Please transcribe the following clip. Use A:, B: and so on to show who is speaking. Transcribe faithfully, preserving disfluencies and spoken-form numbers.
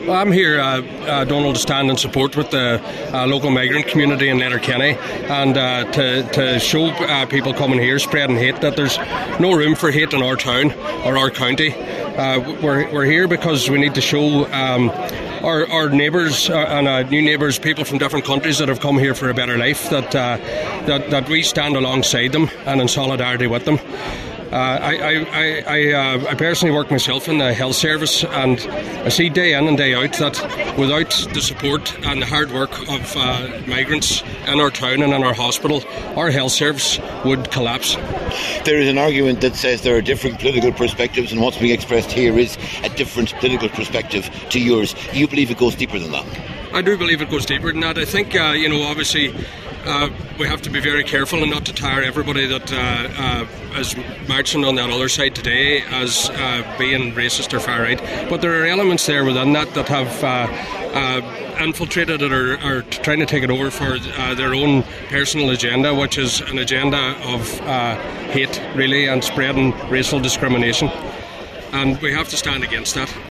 A: Well, I'm here, uh, uh, Donald, to stand in support with the uh, local migrant community in Letterkenny, and uh, to, to show uh, people coming here spreading hate that there's no room for hate in our town or our county. Uh, we're, we're here because we need to show um, our, our neighbours uh, and uh, new neighbours, people from different countries that have come here for a better life, that, uh, that, that we stand alongside them and in solidarity with them. Uh, I, I, I, I, uh, I personally work myself in the health service, and I see day in and day out that without the support and the hard work of uh, migrants in our town and in our hospital, our health service would collapse.
B: There is an argument that says there are different political perspectives, and what's being expressed here is a different political perspective to yours. Do you believe it goes deeper than that?
A: I do believe it goes deeper than that. I think, uh, you know, obviously uh, we have to be very careful and not to tire everybody that uh, uh, is marching on that other side today as uh, being racist or far right. But there are elements there within that that have uh, uh, infiltrated it or are trying to take it over for uh, their own personal agenda, which is an agenda of uh, hate, really, and spreading racial discrimination. And we have to stand against that.